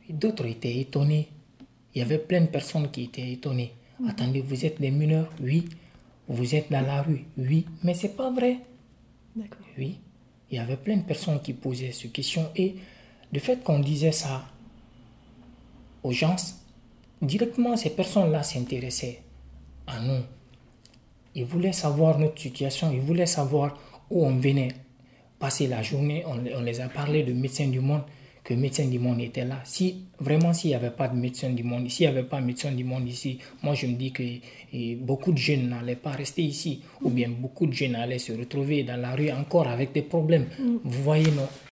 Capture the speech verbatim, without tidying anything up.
D'autres étaient étonnés. Il y avait plein de personnes qui étaient étonnées. Mmh. Attendez, vous êtes des mineurs? Oui. Vous êtes dans la rue? Oui. Mais ce n'est pas vrai. D'accord. Oui. Il y avait plein de personnes qui posaient ces questions. Et le fait qu'on disait ça aux gens, directement, ces personnes-là s'intéressaient à nous. Ils voulaient savoir notre situation. Ils voulaient savoir où on venait passer la journée. On, on les a parlé de Médecins du Monde, que Médecins du Monde était là. Si vraiment, s'il n'y avait pas de Médecins du Monde, s'il n'y avait pas de Médecins du Monde ici, moi je me dis que et, beaucoup de jeunes n'allaient pas rester ici. Mmh. Ou bien beaucoup de jeunes allaient se retrouver dans la rue encore avec des problèmes. Mmh. Vous voyez, non?